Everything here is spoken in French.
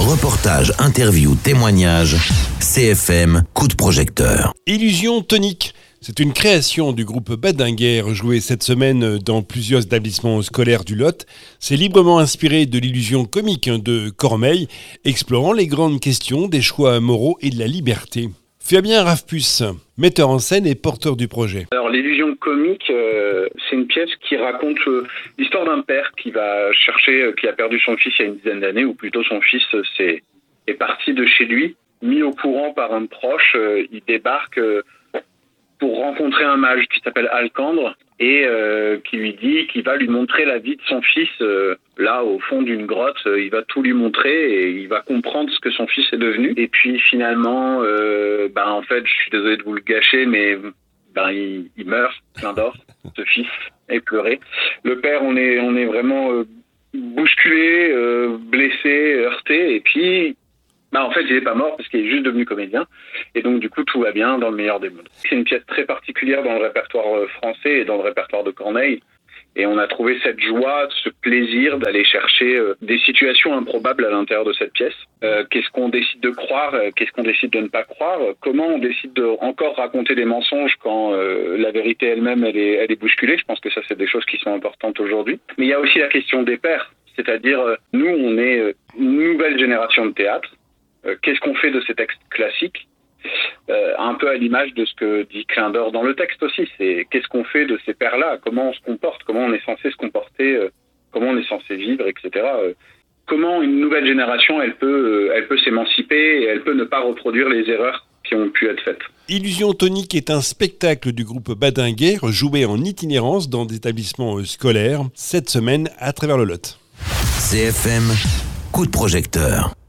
Reportage, interview, témoignage, CFM, coup de projecteur. Illusion tonique. C'est une création du groupe Badinguer, jouée cette semaine dans plusieurs établissements scolaires du Lot. C'est librement inspiré de l'illusion comique de Corneille, explorant les grandes questions des choix moraux et de la liberté. Fabien Rafpus, metteur en scène et porteur du projet. Alors l'illusion comique, c'est une pièce qui raconte l'histoire d'un père qui va chercher, qui a perdu son fils il y a une dizaine d'années, ou plutôt son fils est parti de chez lui, mis au courant par un proche, il débarque pour rencontrer un mage qui s'appelle Alcandre et qui lui dit qu'il va lui montrer la vie de son fils là au fond d'une grotte. Il va tout lui montrer et il va comprendre ce que son fils est devenu. Et puis finalement, en fait, je suis désolé de vous le gâcher, mais il meurt, plein d'or, ce fils, éploré. Le père, on est vraiment bousculé, blessé, heurté, et puis en fait, il est pas mort parce qu'il est juste devenu comédien. Et donc, du coup, tout va bien dans le meilleur des mondes. C'est une pièce très particulière dans le répertoire français et dans le répertoire de Corneille. Et on a trouvé cette joie, ce plaisir d'aller chercher des situations improbables à l'intérieur de cette pièce. Qu'est-ce qu'on décide de croire? Qu'est-ce qu'on décide de ne pas croire? Comment on décide de encore raconter des mensonges quand la vérité elle-même, elle est bousculée? Je pense que ça, c'est des choses qui sont importantes aujourd'hui. Mais il y a aussi la question des pairs. C'est-à-dire, nous, on est une nouvelle génération de théâtre. Qu'est-ce qu'on fait de ces textes classiques? Un peu à l'image de ce que dit Clin d'Or dans le texte aussi, c'est qu'est-ce qu'on fait de ces pères-là? Comment on se comporte? Comment on est censé se comporter? Comment on est censé vivre, etc. Comment une nouvelle génération, elle peut s'émanciper et elle peut ne pas reproduire les erreurs qui ont pu être faites. Illusion tonique est un spectacle du groupe Badinguer, joué en itinérance dans des établissements scolaires, cette semaine à travers le Lot. CFM, coup de projecteur.